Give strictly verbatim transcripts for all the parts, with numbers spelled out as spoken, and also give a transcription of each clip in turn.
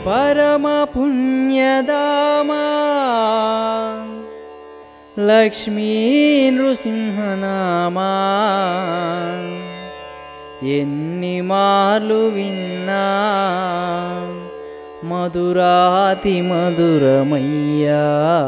పరమ పుణ్యదామా లక్ష్మీ నృసింహనామా ఎన్ని మార్లు విన్నా మధురాతి మధురమయ్యా.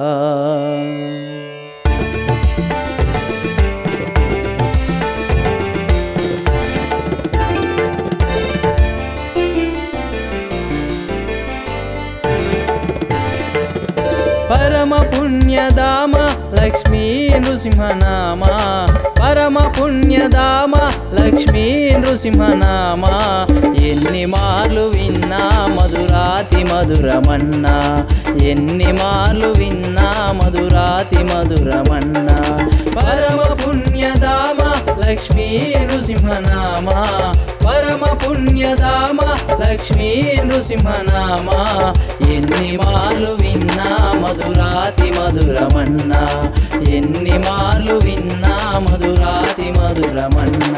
పరమ పుణ్యదామ లక్ష్మీ నృసింహనామా పరమ పుణ్యదామ లక్ష్మీ నృసింహనామా ఎన్ని మార్లు విన్నా మధురాతి మధురమన్నా ఎన్ని మార్లు విన్నా మధురాతి మధురమన్నా. పరమ పుణ్యదామ లక్ష్మీ నృసింహనామా పరమ పుణ్యదామ లక్ష్మీ నృసింహనామా ఎన్ని మార్లు విన్నా మధురాతి మధురమన్నా ఎన్ని మార్లు విన్నా మధురాతి మధురమన్నా.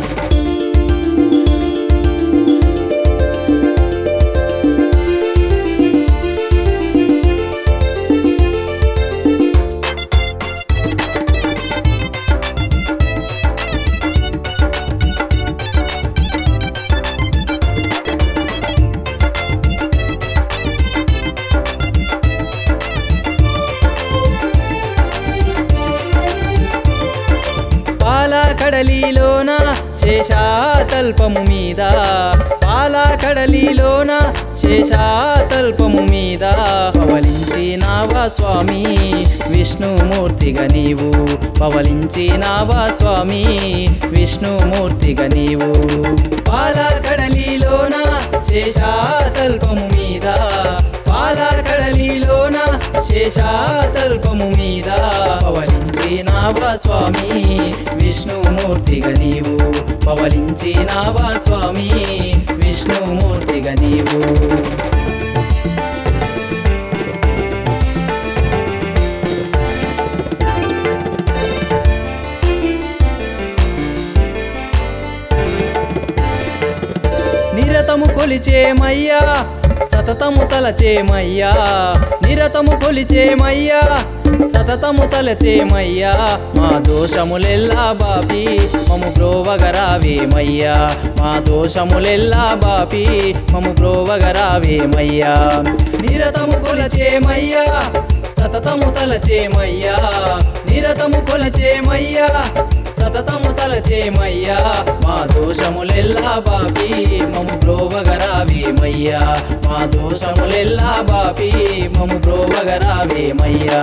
కడలిలోన శేషాతల్పము మీద పాల కడలిలోన శేషాతల్పము మీద పవలించినావా స్వామి విష్ణుమూర్తిగా నీవు పవలించినావా స్వామి విష్ణుమూర్తిగా నీవు. పాల కడలిలోన శేషాతల్పము మీద పాల కడలిలోన శేషాతల్పము మీద పవలించినావా స్వామి విష్ణుమూర్తిగా నీవు పవలించినావా స్వామి విష్ణుమూర్తిగా నీవు. నిరతము కొలిచేమయ్యా సతతము తలచేమయ్యా నిరతము కొలిచేమయ్యా సతతము తలచేమయ్యా మా దోషములెల్లా బాపి మము బ్రోవగరావేమయ్యా మా దోషములెల్లా బాపి మము బ్రోవగరావేమయ్యా. నిరతము కొలిచేమయ్యా సతతము తలచేమయ్యా నిరతము కొలిచేమయ్యా సతతము తలచేమయ్యా మా దోషములెల్లా బాపి మము బ్రోవగరావేమయ్యా మా దోషములెల్లా బాపి మము బ్రోవగరావేమయ్యా.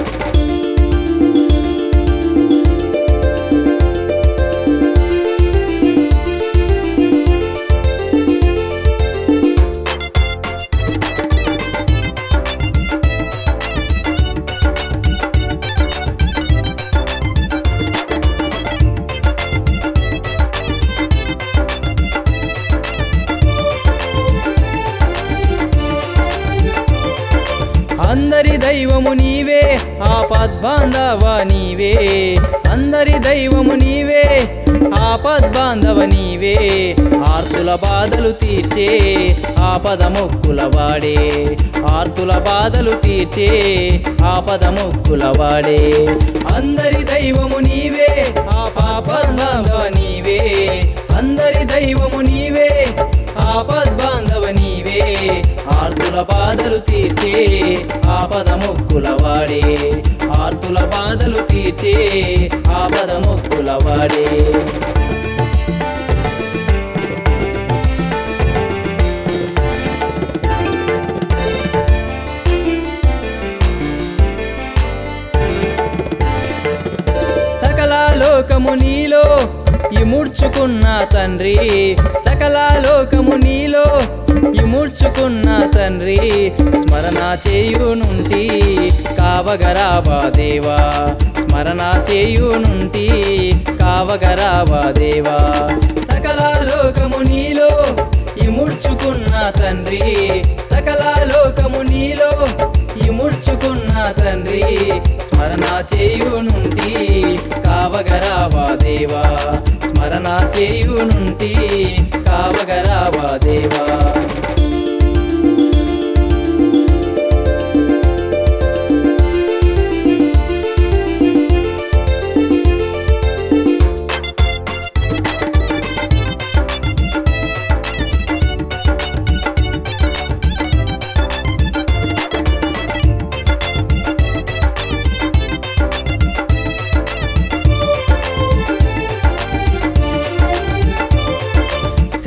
అందరి దైవము నీవే ఆపద్బాంధవ నీవే అందరి దైవము నీవే ఆపద్బాంధవ నీవే ఆర్తుల బాధలు తీర్చే ఆపద మొక్కుల వాడే ఆర్తుల బాధలు తీర్చే ఆపద మొక్కుల వాడే. అందరి దైవము నీవే ఆపద్బాంధవ నీవే అందరి దైవము నీవే ఆపద్బాంధవ నీవే ఆర్తుల బాధలు తీర్చే ఆపద మొక్కుల వాడే ఆర్తుల బాధలు తీర్చే ఆపద మొక్కుల వాడే. సకల లోకము నీలో ఇముడ్చుకున్న తండ్రి సకల లోకము నీలో ఇముడ్చుకున్న తండ్రి స్మరణ చేయునుంటి కావగరావా దేవా స్మరణ చేయునుంటి కావగరావా దేవా. సకల లోకము నీలో ఇముడ్చుకున్న తండ్రి సకల లోకము నీలో ఇముడ్చుకున్న తండ్రి స్మరణ చేయునుంటి కావగరావా దేవా స్మరణ చేయునుంటి కావగరావా దేవా.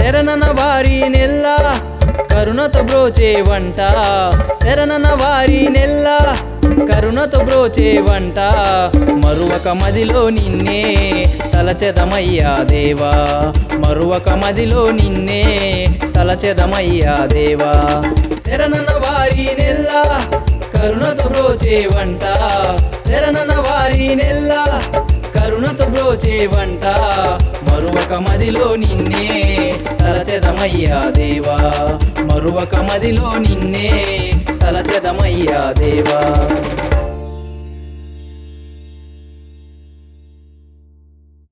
శరణన వారి నెల్ల కరుణతో బ్రోచే వంట శరణన వారి నెల్ల కరుణతో బ్రోచే వంట మరువక మదిలో నిన్నే తలచెదమయ్యా దేవా మరువక మదిలో నిన్నే తలచెదమయ్యా దేవా శరణన వారి నెల్ల కరుణతో బ్రోచే వంట శరణన వారి నెల్ల కరుణతో బ్రోచే వంట మరువక మదిలో నిన్నే తలచెదమయ్యా దేవా మరువక మదిలో నిన్నే తలచెదమయ్యా దేవా